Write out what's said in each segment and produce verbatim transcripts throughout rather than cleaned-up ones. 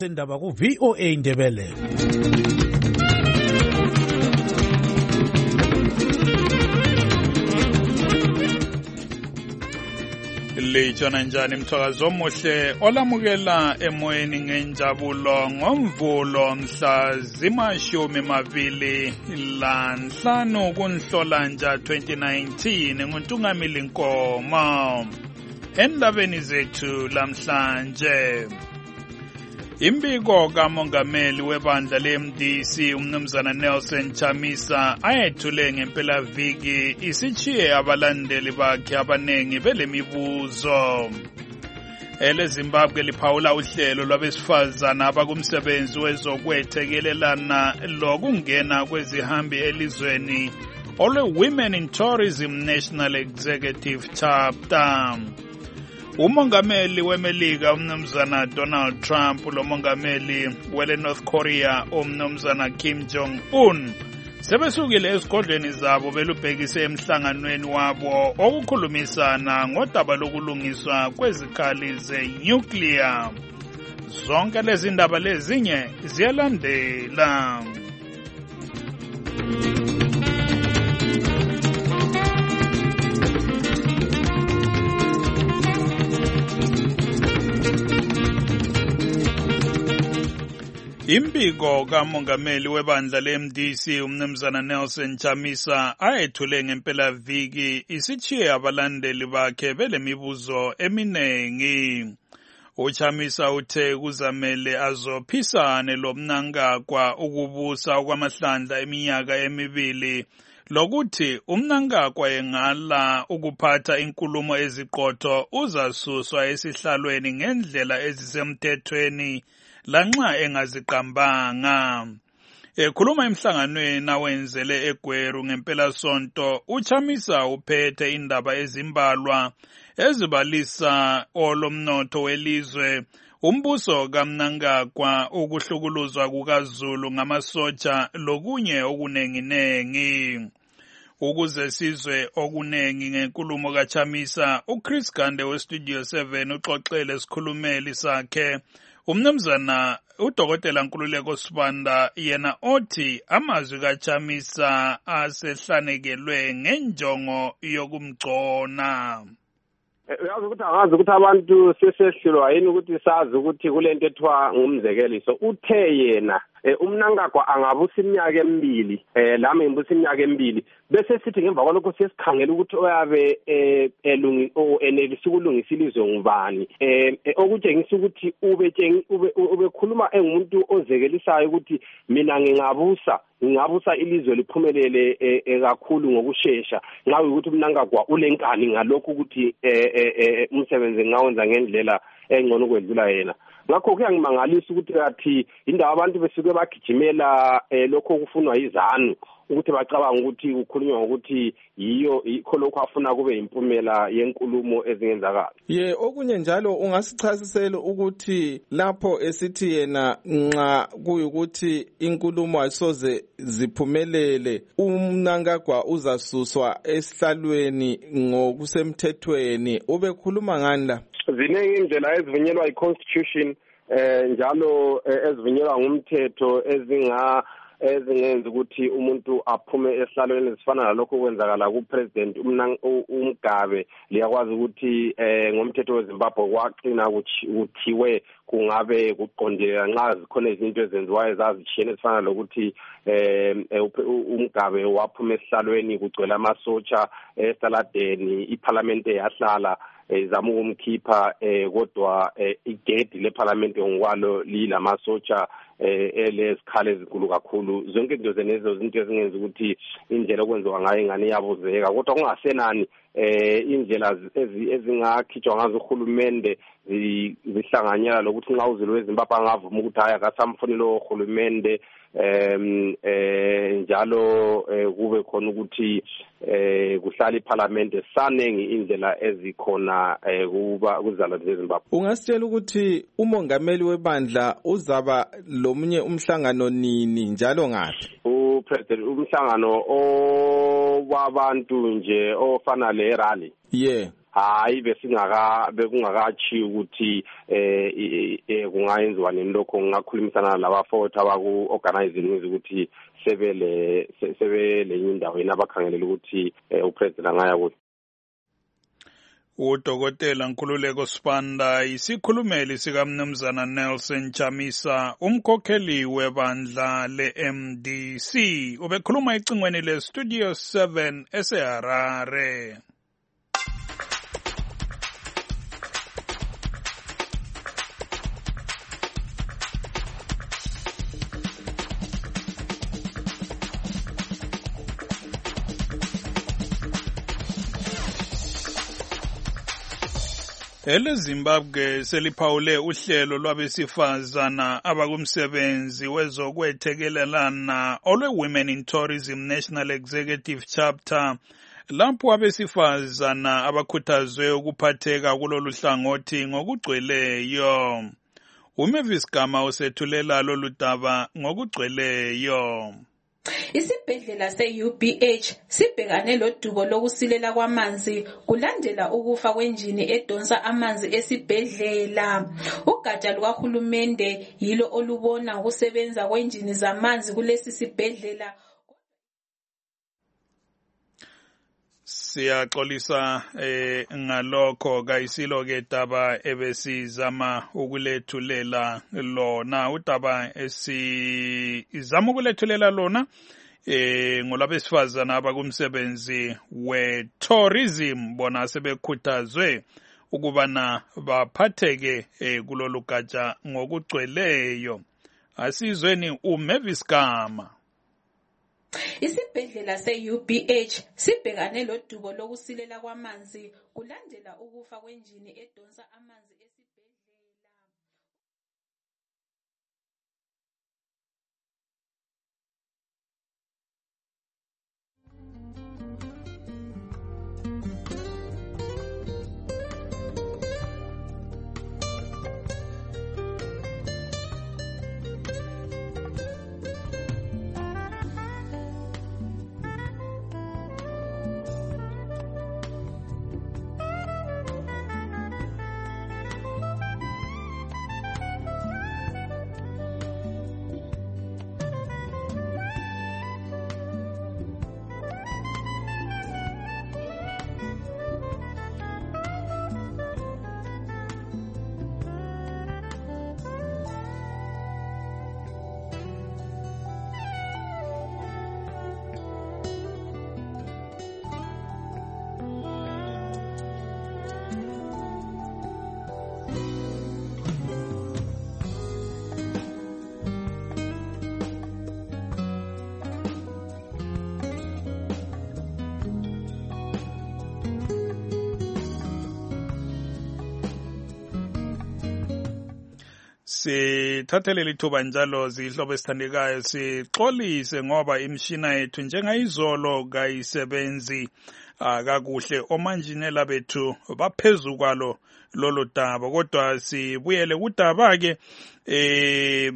Sendaba ku V O A Ndebele. Lijona njani mthakazo omuhle olamukela emoyeni ngenjabulo ngomvulo mhla zimashumi mabili lanhlanu kunhlolanja twenty nineteen nguNtungamili Nkomo. Endabeni zethu lamhlanje, imbiko kamongameli webandla le-M D C umnumzana Nelson Chamisa ayethule ngempela viki isitshiye abalandeli bakhe abanengi belemibuzo. Ele Zimbabwe liphawula uhlelo lwabesifazana abakumsebenzi wezokwethekelelana lokungena kwezihambi elizweni olwe-Women in Tourism National Executive Chapter. Umongameli weMelika umnumzana Donald Trump lomongameli wele North Korea umnumzana Kim Jong-un sebesukile esigodlweni zabo belubhekise emhlanganweni wabo okukhulumisana ngodaba lokulungiswa kwezikhali ze-nuclear. Zonke lezi ndaba lezinye ziyalandela. Imbiko kamongameli webandla le-M D C umnumzana Nelson Chamisa ayethule ngempela viki isitshiye abalandeli bakhe belemibuzo eminengi. UChamisa uthe kuzamele azophisane lomnankagwa ukubusa okwamahlandla eminyaka emibili lokuthi umnankagwa engala ukuphatha inkulumo eziqotho uzasuswa esihlalweni ngendlela ezisemthethweni lanxa engaziqambanga. Ekhuluma emhlanganweni awenzele eGweru ngempela sonto, uChamisa uphethe indaba ezimbalwa ezibalisa olomnotho welizwe, umbuso kaMnangagwa, ukuhlukuluzwa kukaZulu ngamasotsha lokunye okunenginengi. Ukuze sizwe okunengi ngenkulumo kaChamisa, uChris Gande weStudio seven uxoxele esikhulumeli sakhe umnumzana uDokotela Nkululeko Sibanda, yena othi amazwi kaChamisa asehlanekelwe ngenjongo yokumgcona. Uyazi ukuthi angazi ukuthi abantu sesehlulwa yini ukuthi sazi ukuthi kulento ethiwa ngumzekeliso. Uthe yena umnankagwa angabusa iminyaka emibili, eh lami ngibusa iminyaka emibili, bese sithi ngemva kwalokho sesikhangela ukuthi oyabe elungi o enelisa ukulungisa ilizwe ngubani. Eh okutshengisa ukuthi ube ube khuluma engumuntu ozekelisayo ukuthi mina ngingabusa ngingabusa ilizwe liphumelele kakhulu ngokusheshsha. Ngawe ukuthi umnankagwa ulenkani ngalokho ukuthi umsebenzi ngawenza ngendlela engcono kwedlula yena. Ngakho kuyangimangalisa ukuthi athi indawo abantu besuke bagijimela lokho kufunwa izanu ukuthi bacabanga ukuthi ukhulunywa ngokuthi yiyo ikho lokho afuna kube impumela yenkulumo ezingenzakala. Ye okunye njalo ungasichasisela ukuthi lapho esithi yena nxa kuyukuthi inkulumo ayisoze ziphumelele umnankagwa uzasuswa esihlalweni ngokusemthethweni, ubekhuluma ngani la? Ziningi indlela ezivunyelwa i-constitution eh njalo ezivunyelwa ngumthetho ezinga ezingenza ukuthi umuntu aphume esihlalweni ezifana nalokho kwenzakala kupresident uMgabe. Liyakwazi ukuthi eh ngomthetho weZimbabwe kwaqina kuthiwe kungabe kuqondile nxa zikhona izinto ezenziwayo ezazishiyene ezifana lokuthi eh uMgabe waphuma esihlalweni kugcwele amasotsha esaladeni, iparliament yahlala izama ukumkhipha kodwa igedi leparliament ngokwalo lilamasotsha elesikhale ezinkulu kakhulu. Zonke into zenezo izinto ezingenza ukuthi indlela okwenziwa ngayo ingane iyabuzeka, kodwa kungasenani eh indlela ezingakhitshwa ngazo uhulumende zihlanganyela lokuthi nxa uzulu weZimbabwe angavuma ukuthi haya kasamfunile uhulumende em eh njalo kube khona ukuthi eh kuhlala iparliament sanengi indlela ezikhona kuba kuzala zeZimbabwe. Ungasitshela ukuthi umongameli webandla uzaba lomunye umhlangano nini njalo ngaphi? uPresident umhlangano owabantu nje ofana le rally. Yeah. hayi besingaka bekungakachi ukuthi eh kungayenziwa nini lokho ngakhulumisana nalabafowethu abaku organizing ukuthi sebele sebele indawo enabakhangelela ukuthi upresident angaya kuthi. Udokotela Nkululeko Sibanda isikhulumeli sikaMnumzana Nelson Chamisa umkhokheli webandla le-M D C ubekhuluma ecingweni le-Studio seven eseHarare. Ele Zimbabwe seliphawule uhlelo lwabesifazana abakumsebenzi wezokwethekelelana olwe Women in Tourism National Executive Chapter lapho abesifazana abakhuthazwe ukuphatheka kulolu hlangothi ngokugcweleyo. uMavis Gama usethulela lolu daba ngokugcweleyo. Isibhedlela se-U B H sibhekane lodubo lokusilela kwamanzi kulandela ukufa kwenjini edonsa amanzi esibhedlela. Ugatsha lukahulumende yilo olubona ukusebenza kwenjini zamanzi kulesi sibhedlela. Siyaxolisa eh, ngalokho kayisilo ke daba ebesizama ukulethulela lona udaba esizama ukulethulela lona eh ngolabesifazana abakumsebenzi we-tourism bona sebekhuthazwe ukubana baphatheke eh, kulolu gatsha ngokugcweleyo. Asizweni uMavis Gama. Isibhedlela se-U B H sibhekane lodubo lokusilela kwamanzi kulandela ukufa kwenjini edonsa amanzi esibhedlela. Sithathele lithuba njalo zihlobo esithandekayo sixolise ngoba imishina yethu njengayizolo kayisebenzi akakuhle omanjinela bethu baphezulu kwalo lolo daba kodwa sibuyele kudaba ke eh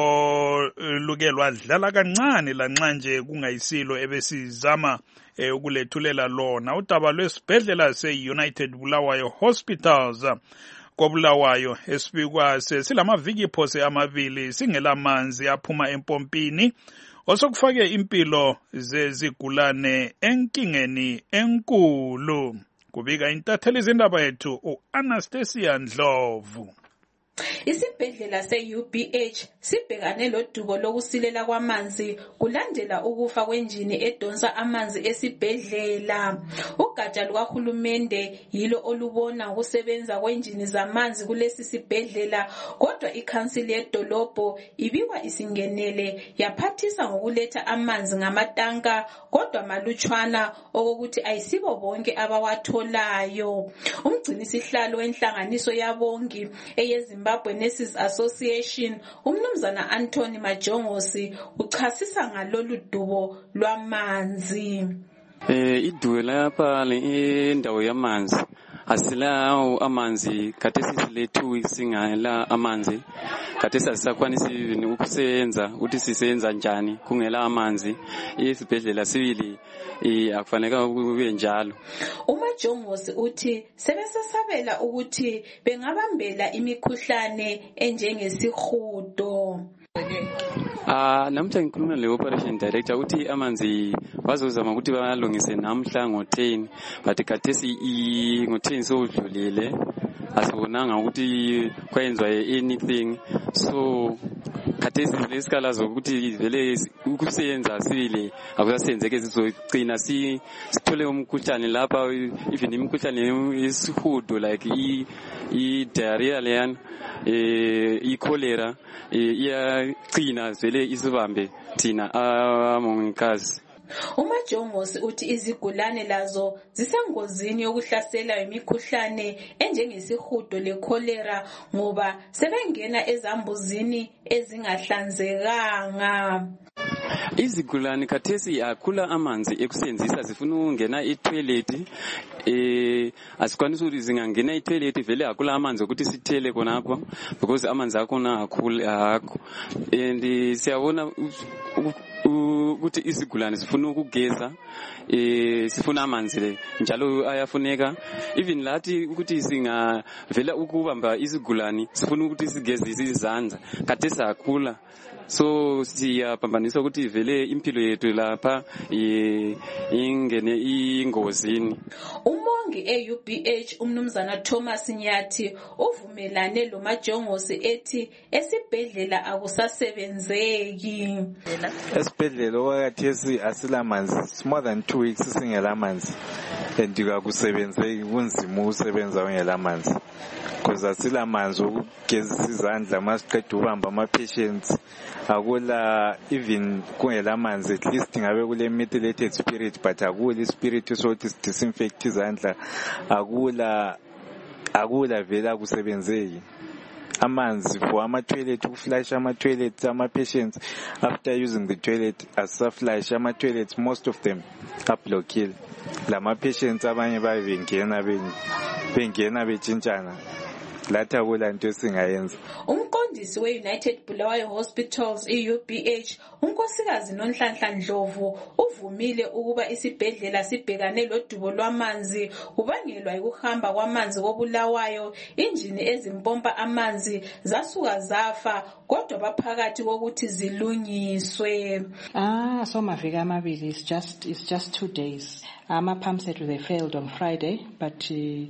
oluke lwadlala kancane lanxa nje kungayisilo ebesizama ukulethulela lona udaba lwesibhedlela se-United Bulawayo Hospitals koBulawayo esibikwa silamaviki phose amabili singelamanzi aphuma empompini osokufake impilo zezigulane enkingeni enkulu. Kubika intatheli izindaba yethu uAnastasia Ndlovu. Isibhedlela se-U B H sibhekane lodubo lokusilela kwamanzi kulandela ukufa kwenjini edonsa amanzi esibhedlela. Ugatsha lukahulumende yilo olubona ukusebenza kwenjini zamanzi kulesi sibhedlela kodwa ikhansili yedolobho ibikwa isingenele yaphathisa ngokuletha amanzi ngamatanka kodwa malutshwana okokuthi ayisibo bonke abawatholayo. Umgcinisihlalo wenhlanganiso yabongi eyezi Zimbabwe Nurses Association umnumzana Anthony Majongosi uchasisa ngalolu dubo lwamanzi. Eh idubo lapha le indawo yamanzi asilawo amanzi khathesi sile two weeks singela amanzi khathesi asisakwanisi even ukusebenza ukuthi sisebenza njani kungela amanzi isibhedlela sibili akufaneka kube njalo. uMajongosi uthi sebesesabela ukuthi bengabambela imikhuhlane enjengesihudo. Ah namuhla ngikhuluma le operation director uthi amanzi bazozama ukuthi balungise namhla ngo ten but khathesi ngo ten sodlulile asibonanga ukuthi kwenzwa anything so khathesi lesikala zokuthi vele ukusebenza sibili akusasenzeke sizogcina sithole umkhuhlane lapha even imikhuhlane yesihudo like i i diarrhea leyan eh i cholera iyagcina vele isibambe thina amongikazi. uMajongosi uthi izigulane lazo zisengozini yokuhlasela imikhuhlane enjengesihudo lecholera ngoba sebengena ezambuzini ezingahlanzekanga. Izigulane khathesi akula amanzi ekusebenzisa zifuna ukungena etoilet eh asikwanisa ukuthi zingangena etoilet vele akula amanzi ukuthi sithele khonapho because amanzi akhona akhula akho and siyabona ukuthi izigulane sifuna ukugeza eh sifuna amanzi le njalo ayafuneka even lathi ukuthi singa vela ukubamba izigulane sifuna ukuthi sigezise izandla khathesi akula so siyaphambanisa ukuthi vele impilo yethu lapha ingene ingozini. Umongi e-U B H umnumzana Thomas Nyathi uvumelane lo Majongosi ethi esibhedlela akusasebenzeki. Esibhedlela okwathi asilamanzi more than two weeks singela manzi and akukusebenzeki kunzima ukusebenza ungela manzi because asilamanzi ukugezisa izandla masiqeda ubamba ama patients akula even kungela manzi at least ngabe kule methylated spirit but akula spirit sokuthi disinfect izandla akula akula vela akusebenzeki amanzi for ama toilet ukuflash ama toilets ama patients after using the toilet asaflash ama toilets most of them are blocked lama patients abanye bayengena bengena betshintshana latha kulanto esingayenza. Umqondisi we-United Bulawayo Hospitals e-U B H unkosikazi Nonhlanhla Ndlovu uvumile ukuba isibhedlela sibhekane lodubo lwamanzi kubangelwa ukuhamba kwamanzi koBulawayo injini ezimpompa amanzi zasuka zafa kodwa baphakathi kokuthi zilungiswe. Ah so mavika amabili is just it's just two days. Ama pumps that they failed on Friday but uh,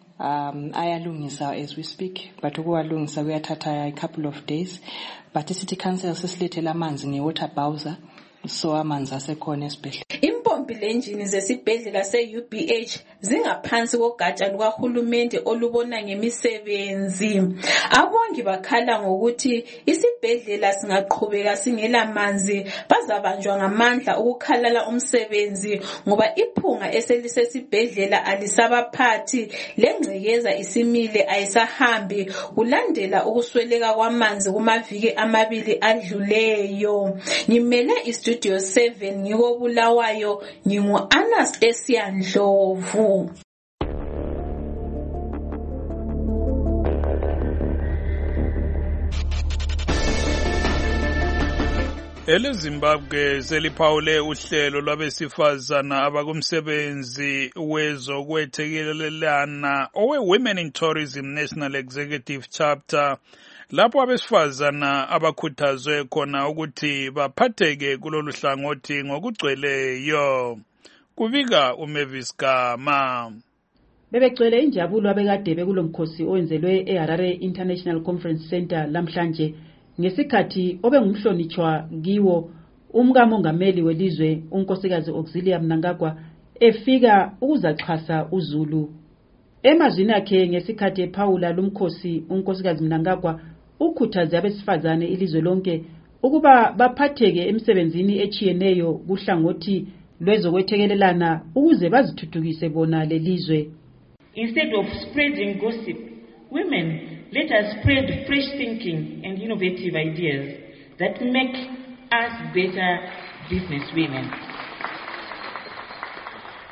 Um, ayalungisa as we speak, but ukuwalungisa kuyathatha a couple of days. But city council sesilethela amanzi ngewater bowser, so amanzi asekhona esibhedlela. Impompi lenjini zesibhedlela se-U B H zingaphansi kogatsha lukahulumende olubona ngemisebenzi. Abongi bakhala ngokuthi isibhedlela singaqhubeka singela manzi bazabanjwa ngamandla ukukhalala umsebenzi ngoba iphunga eselisesibhedlela alisabaphathi lengcekeza isimile ayisahambi kulandela ukusweleka kwamanzi kumaviki amabili adluleyo. Ngimele istudio seven ngiko Bulawayo ngingu Anastasia Ndlovu. EleZimbabwe seliphawule uhlelo lwabesifazana abakumsebenzi wezokwethekelelana owe-Women in Tourism National Executive Chapter lapho abesifazana abakhuthazwe khona ukuthi baphatheke kulolu hlangothi ngokugcweleyo. Kubika uMavis Gama. Bebegcwele injabulo abekade bekulomkhosi owenzelwe eHarare International Conference Center lamhlanje ngesikhathi obengumhlonitshwa kiwo umkamongameli welizwe unkosikazi Auxilia Mnangagwa efika ukuzaxhasa uZulu. Emazwini akhe ngesikhathi ephawula lumkhosi unkosikazi Mnangagwa ukhuthaze abesifazane ilizwe lonke ukuba baphatheke emsebenzini echiyeneyo kuhlangothi lwezokwethekelelana ukuze bazithuthukise bona lelizwe. Instead of spreading gossip, women, let us spread fresh thinking and innovative ideas that make us better business women.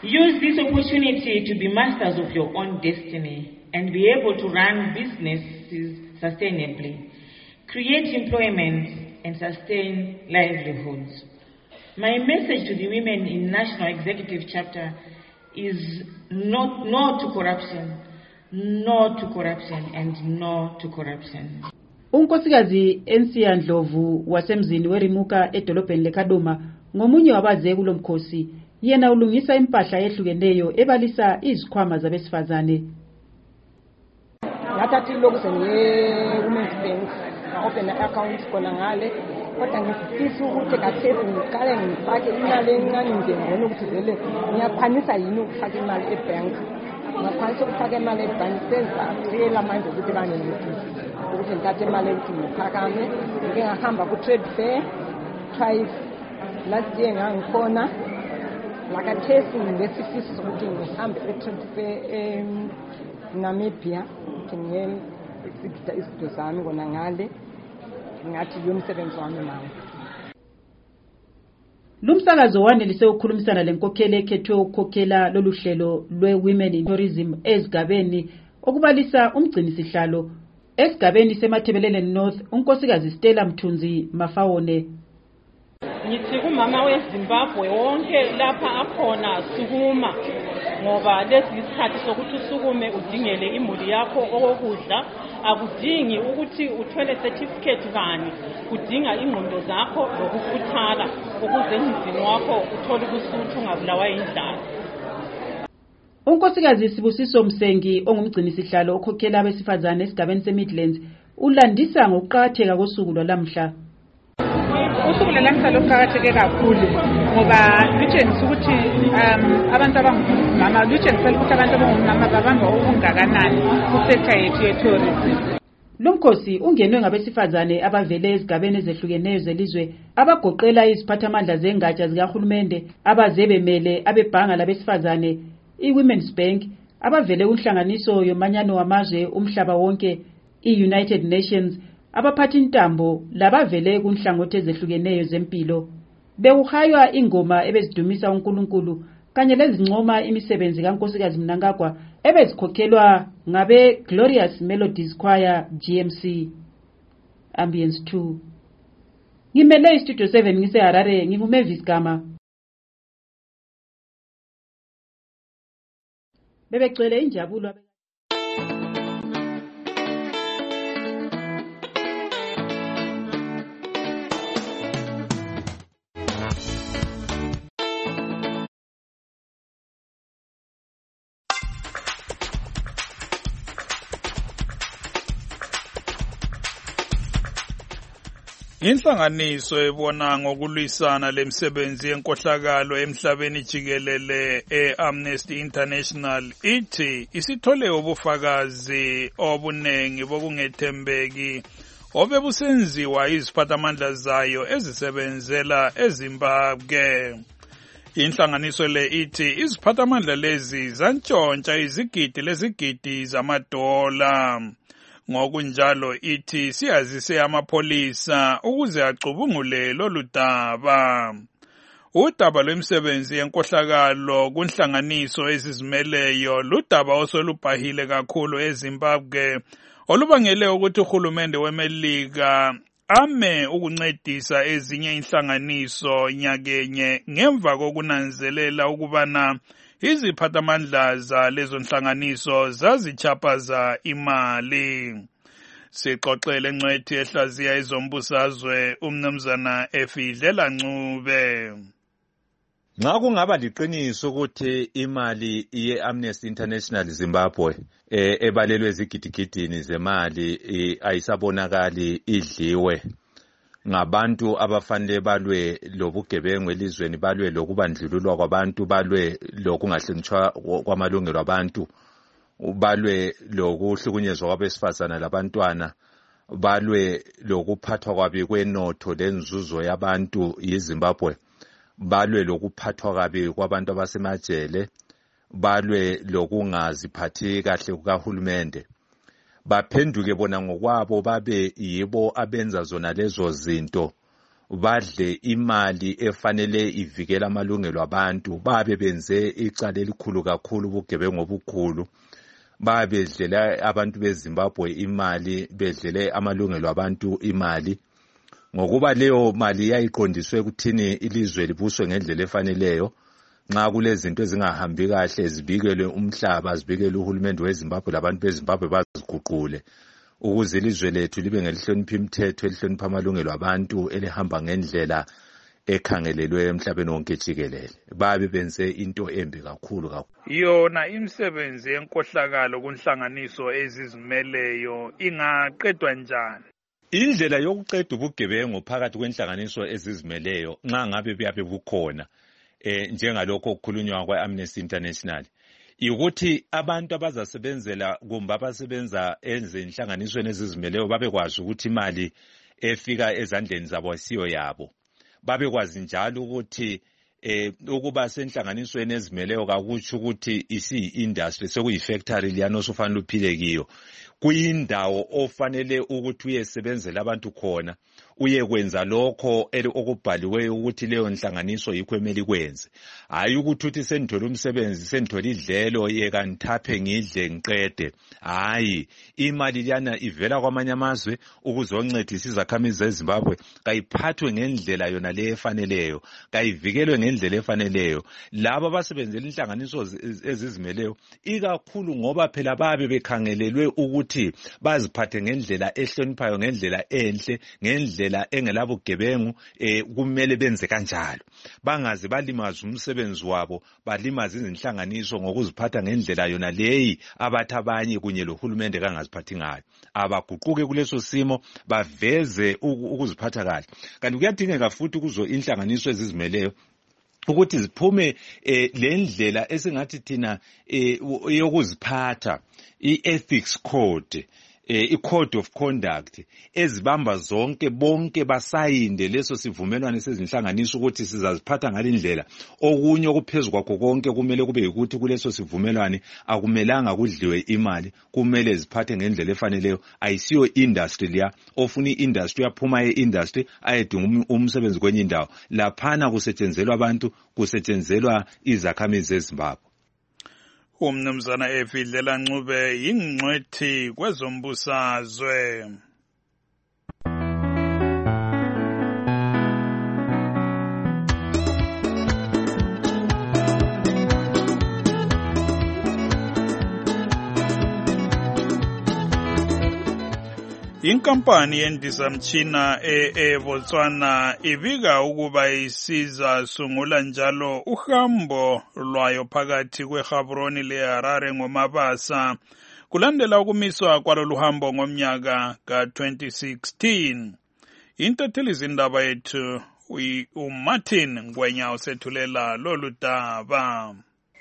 Use this opportunity to be masters of your own destiny and be able to run businesses sustainably, create employment and sustain livelihoods. My message to the women in National Executive Chapter is not, no to corruption, no to corruption and no to corruption. Unkosikazi Ensiya Ndlovu wasemzini weRimuka edolobheni leKadoma ngomunye wabaze kulo mkhosi. Yena ulungisa impahla ehlukeneyo ebalisa izikhwama zabesifazane. Ngathathi lokuse ngiye Women's Bank open account khona ngale kodwa ngifisa ukuthi kathesi ngiqale ngifake imali encane nje ngibone ukuthi vele ngiyaphanisa yini ukufaka imali ebank. Ngaphansi ukufaka imali ebank senza ngiyela manje ukuthi bane ngifisa ukuthi ngithathe imali ukuthi ngiphakame ngike ngahamba ku trade fair twice last year ngangikhona lakathesi ngesifiso sokuthi ngihambe e-trade fair em Namibia ukuthi ngiye exhibita izinto zami kona ngale ngathi lo msebenzi wami manje. Lumsakazo wanelise ukukhulumisana lenkokheli ekhethwe ukukhokhela lolu hlelo lwe-Women in Tourism ezigabeni okubalisa umgcinisihlalo esigabeni seMathebelele North unkosikazi Stella Mthunzi Mafawone. Ngithi kumama weZimbabwe wonke lapha akhona sukuma ngoba lesi isikhathi sokuthi usukume udingele imuli yakho okokudla akudingi ukuthi uthwele certificate bani kudinga ingqondo zakho lokukhuthala ukuze emzini wakho uthole ukusuthu ungabulawa indlala. Unkosikazi Sibusiso Msengi ongumgcinisihlalo okhokhela abesifazane esigabeni seMidlands ulandisa ngokuqhatheka kosuku lwalamhla. Usuku lwalamhla luqhatheke kakhulu ngoba lutshengisa ukuthi abantu abangomama lutshengisa ukuthi abantu abangomama babamba okungakanani kusektor yethu ye-tourism. Lumkhosi ungenwe ngabesifazane abavele ezigabeni ezehlukeneyo zelizwe abagoqela iziphathamandla zengatsha zikahulumende abazebemele abebhanga labesifazane i-Women's Bank abavele unhlanganiso yomanyano wamazwe umhlaba wonke i-United Nations abaphathi intambo labavele kunhlangothi ezehlukeneyo zempilo bewuhaywa ingoma ebezidumisa uNkulunkulu kanye lezincoma imisebenzi kaNkosikazi Mnangagwa ebezikhokhelwa ngabe Glorious Melodies Choir G M C. Ambience two. Ngimele istudio seven ngise Harare nginguMavis Gama. Bebegcwele injabulo. Inhlanganiso ebona ngokulwisana lemsebenzi yenkohlakalo emhlabeni jikelele e-Amnesty International ithi isithole ubufakazi obunengi bokungethembeki obebusenziwa iziphathamandla zayo ezisebenzela eZimbabwe. Inhlanganiso le ithi iziphathamandla lezi zantshontsha izigidi lezigidi zamadola. Ngokunjalo ithi siyazise amapholisa ukuze acubungule lolu daba. Udaba lwemisebenzi yenkohlakalo kunhlanganiso ezizimeleyo ludaba osolubhahile kakhulu eZimbabwe olubangele ukuthi uhulumende weMelika ame ukuncedisa ezinye inhlanganiso nyakenye ngemva kokunanzelela ukubana iziphathamandla zalezo nhlanganiso zazichaphaza imali. Sixoxele ngcwethi ehlaziya izombusazwe umnumzana Efidlela Ncube. Nxa kungaba liqiniso ukuthi imali ye-Amnesty International Zimbabwe e, ebalelwe ezigidigidini zemali e, ayisabonakali idliwe ngabantu abafanele balwe lobugebengu elizweni, balwe lokubandlululwa kwabantu, balwe lokungahlonitshwa kwamalungelo abantu, balwe lokuhlukunyezwa kwabesifazana labantwana, balwe lokuphathwa kwabi kwenotho lenzuzo yabantu yiZimbabwe, balwe lokuphathwa kabi kwabantu abasemajele, balwe lokungaziphathi kahle kukahulumende. Baphenduke bona ngokwabo babe yibo abenza zona lezo zinto, badle imali efanele ivikela amalungelo abantu, babe benze icala elikhulu kakhulu ubugebengu obukhulu, babe bedlela abantu beZimbabwe imali, bedlele amalungelo abantu imali, ngokuba leyo mali yayiqondiswe ukuthini ilizwe libuswe ngendlela efaneleyo. Nxa kulezinto ezingahambi kahle zibikelwe umhlaba, zibikelwe uhulumende weZimbabwe labantu beZimbabwe baziguqule ukuze ilizwe lethu libe ngelihlonipha imithetho, elihlonipha amalungelo abantu, elihamba ngendlela ekhangelelwe emhlabeni wonke jikelele. Babe benze into embi kakhulu kakhulu. Yona imisebenzi yenkohlakalo kunhlanganiso ezizimeleyo ingaqedwa njani? Indlela yokuqeda ubugebengu phakathi kwenhlanganiso ezizimeleyo nxa ngabe buyabe bukhona eh njengalokho okukhulunywa kwa-Amnesty International ukuthi abantu abazasebenzela kumbe abasebenza ezinhlanganisweni ezizimeleyo babekwazi ukuthi imali efika ezandleni zabo asiyo yabo. Babekwazi njalo ukuthi eh ukuba senhlanganisweni ezimeleyo kakutsho ukuthi isi-industry sekuyi-factory liyana osufanele uphile kiyo. Kuyindawo ofanele ukuthi uyesebenzela abantu khona, uyekwenza lokho okubhaliweyo ukuthi leyo nhlanganiso yikho emeli ikwenze. Hayi ukuthi uthi sendithola umsebenzi, sendithola idlelo yeka ngithaphe ngidle ngiqede. Hayi, imali liyana ivela kwamanye amazwe ukuzoncedisa izakhamizi zeZimbabwe, kayiphathwe ngendlela yona le efaneleyo, kayivikelwe ngendlela efaneleyo. Laba abasebenzela inhlanganiso ezizimeleyo ikakhulu ngoba phela babe bekhangelelwe ukuthi baziphathe ngendlela ehloniphayo, ngendlela enhle, ngendlela engelabugebengu, eh kumele benze kanjalo. Bangaze balimaza umsebenzi wabo, balimaza izinhlanganiso ngokuziphatha ngendlela yona leyi abathi abanye kunye lohulumende kangaziphathi ngayo. Abaguquke kuleso simo, baveze ukuziphatha kahle. Kanti kuyadingeka futhi kuzo inhlanganiso ezizimeleyo ukuthi ziphume eh lendlela esingathi thina eh yokuziphatha, i-ethics code, eh i-code of conduct, ezibamba zonke bonke basayinde leso sivumelwano sezinhlanganiso ukuthi sizaziphatha ngalindlela. Okunye okuphezulu kwakho konke kumele kube ukuthi kuleso sivumelwano akumelanga kudliwe imali, kumele ziphathe ngendlela efaneleyo. Ayisiyo industry liya ofuna i-industry yaphuma e-industry ayedinga umsebenzi kwenye indawo. Laphana kusetshenzelwa abantu, kusetshenzelwa izakhamizi zeZimbabwe. Umnumzana Efidlela Ncube yingcwethi kwezombusazwe. Inkampani yendizamtshina eBotswana ibika ukuba isiza sungula njalo uhambo lwayo phakathi kweGaborone leHarare ngomabasa kulandela ukumiswa kwalolu hambo ngomnyaka ka twenty sixteen. Intatheli zindaba yethu uMartin Ngwenya usethulela lolu daba.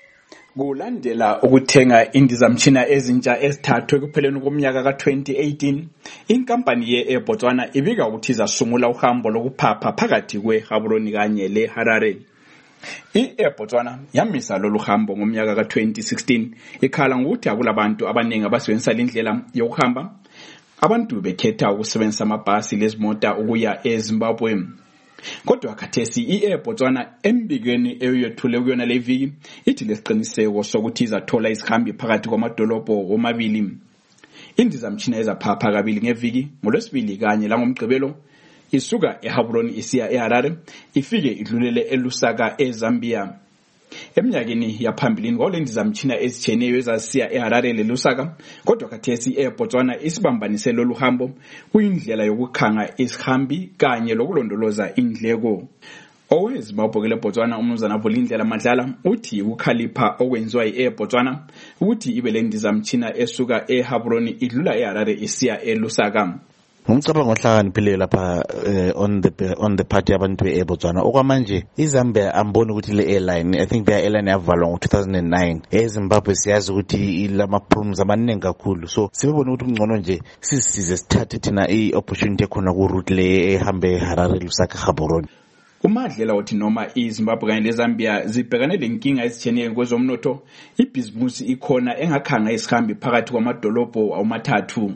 Kulandela ukuthenga indizamtshina ezintsha ezithathwe kupheleni komnyaka ka twenty eighteen, inkampani ye-eBotswana ibika ukuthi izasungula uhambo lokuphapha phakathi kweGaborone kanye leHarare. I-eBotswana yamisa lolu hambo ngomnyaka ka twenty sixteen, ikhala ngokuthi akulabantu abaningi abasebenzisa indlela yokuhamba. Abantu bekhetha ukusebenzisa amabhasi lezimota ukuya eZimbabwe. Kodwa khathesi i-eBotswana embikweni eyethule kuyona le viki ithi lesiqiniseko sokuthi izathola isihambi phakathi kwamadolobho omabili. Indizamtshina ezaphapha kabili ngeviki, ngolwesibili kanye langomgqibelo, isuka eGaborone isiya eHarare, ifike idlulele eLusaka eZambia. Eminyakeni yaphambilini kwalendizamtshina ezitshiyeneyo ezasiya eHarare leLusaka, kodwa khathesi i-eBotswana isibambanise lolu hambo kuyindlela yokukhanga isihambi kanye lokulondoloza indleko. OweZimbabwe leBotswana umnumzana Vulindlela Madlala uthi ukukhalipha okwenziwa i-eBotswana ukuthi ibe lendizamtshina esuka eGaborone idlula eHarare isiya eLusaka. Ngumcabango ohlakaniphileyo lapha on the on the part yabantu eBotswana. Okwamanje iZambia amboni ukuthi le airline, I think their airline yavalwa ngo two thousand nine. eZimbabwe siyazi ukuthi ilama problems amaningi kakhulu, so sibone ukuthi ungcono nje sisize sithathe thina i-opportunity ekhona ku route le ehambe Harare Lusaka Gaborone. Umadlela uthi noma iZimbabwe kanye leZambia zibhekane lenkinga ezitshiyeneyo kwezomnotho, ibhizimusi ikhona engakhanga isihambi phakathi kwamadolobho awumathathu.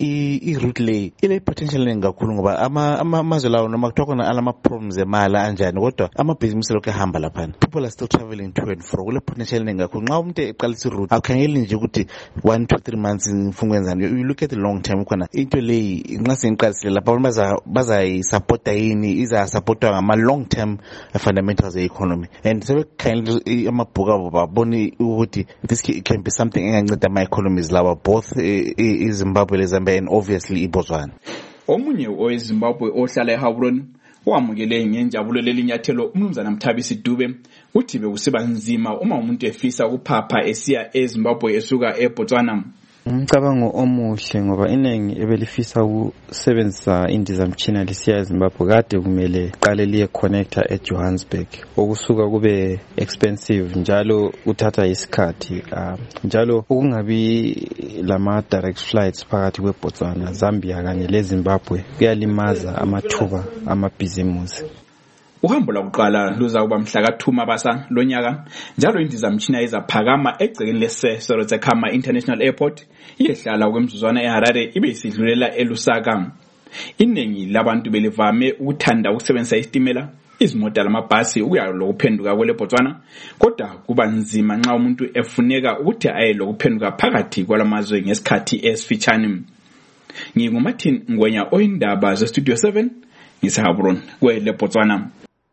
i-route le ile potential engakhulu ngoba amazwe lawo noma kuthiwa khona alama problems emali anjani kodwa amabhizinisi lokho ehamba lapha. People are still traveling to and fro. Kule potential engakhulu. Nxa umuntu eqalisa i-route akukhangeli nje ukuthi one to three months mfungwenzani. You look at the long term khona into le nxa sengiqalisile lapha baza bazayisupport yini iza supportwa ngama long term fundamentals e-economy. And sebekhangela amabhuku abo babona ukuthi this can be something enganceda ama economies lawa both iZimbabwe leZambia and obviously iBotswana. Omunye oweZimbabwe ohlala eHaburoni wamukele ngenjabulo lelinyathelo umnumzana Mthabisi Dube uthi bekusiba nzima uma umuntu efisa ukuphapha esiya eZimbabwe esuka eBotswana. Umcabango omuhle ngoba inengi ebelifisa ukusebenzisa indizamtshina lisiya eZimbabwe kade kumele qale liye connector eJohannesburg okusuka kube expensive njalo uthatha isikhathi njalo ukungabi lama direct flights phakathi kweBotswana, Zambia kanye leZimbabwe kuyalimaza amathuba amabhizimusi. Uhambo lokuqala luza kuba mhla ka two Mabasa lonyaka njalo indizamtshina izaphakama egcekeni leSerotsakama International Airport iyehlala kwemzuzwana eHarare ibe isidlulela eLusaka. Iningi labantu belivame ukuthanda ukusebenzisa isitimela, izimota lamabhasi ukuya lokuphenduka kweleBotswana kodwa kuba nzima nxa umuntu efuneka ukuthi aye lokuphenduka phakathi kwalamazwe ngesikhathi esifitshane. NginguMartin Ngwenya oyindaba ze Studio seven ngiseHaburoni kweleBotswana.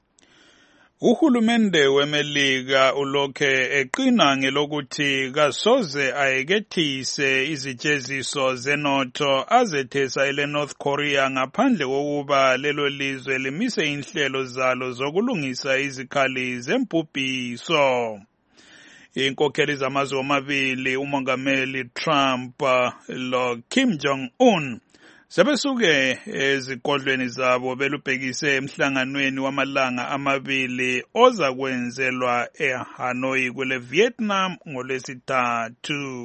Uhulumende weMelika ulokhe eqina ngelokuthi kasoze ayekethise izijeziso zenotho azethesa ele North Korea ngaphandle kokuba lelo lizwe limise inhlelo zalo zokulungisa izikhali zembubhiso. Inkokheli zamazwe omabili umongameli Trump lo Kim Jong-un sebesuke ezikodlweni zabo belubhekise emhlanganweni wamalanga amabili oza kwenzelwa eHanoi kule Vietnam ngolwesithathu.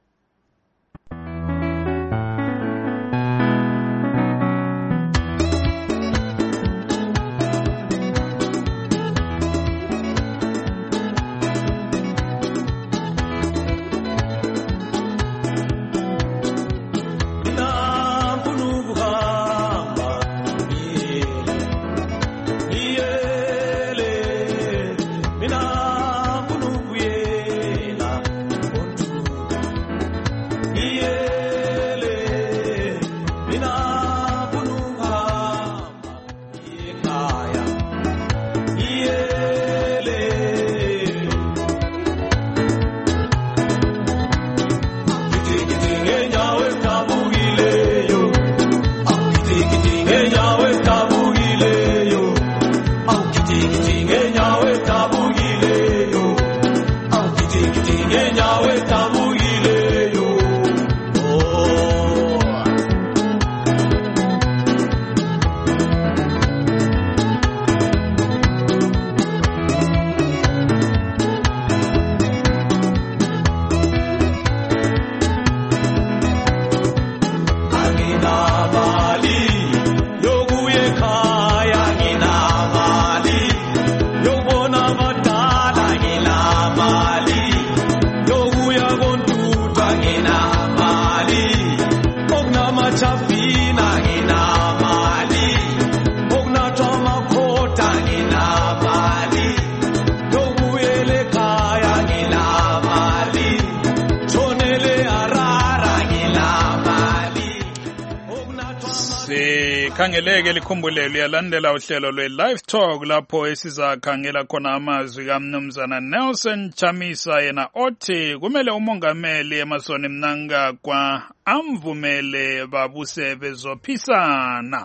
Khangeleke likhumbulelo yalandela uhlelo lwe Live Talk lapho esizakhangela khona amazwi kaMnumzana Nelson Chamisa yena othi kumele umongameli Emmerson Mnangagwa amvumele babuse bezophisana.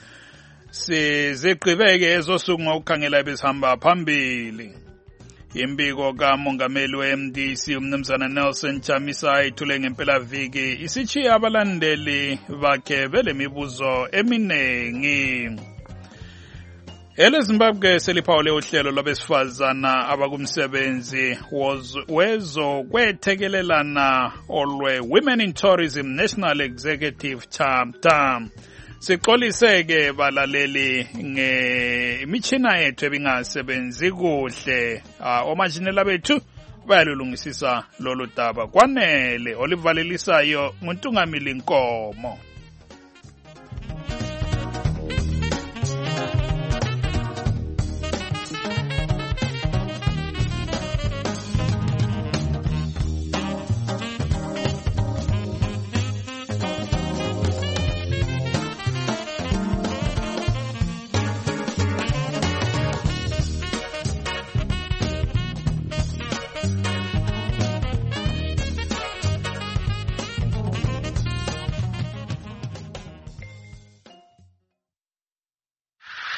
Siziqhubeke ezosuku ngokukhangela besihamba phambili. Imbiko kamongameli we-M D C uMnumzana Nelson Chamisa ithule ngempela viki isichiya abalandeli bakhe belemibuzo eminengi. Ele Zimbabwe seliphawule uhlelo lwabesifazana abakumsebenzi wezo kwethekelelana olwe Women in Tourism National Executive Chapter. Siqoliseke balaleli ngemichina yethu ebingasebenzi kuhle. Omajinela bethu bayalulungisisa lolu daba. Kwanele olivalelisayo nguNtungamili Nkomo.